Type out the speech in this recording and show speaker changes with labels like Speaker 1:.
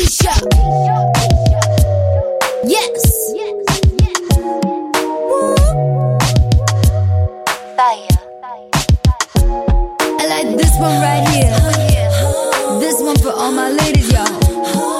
Speaker 1: Keisha. Yes.
Speaker 2: Fire.
Speaker 1: I like this one right here. This one for all my ladies, y'all.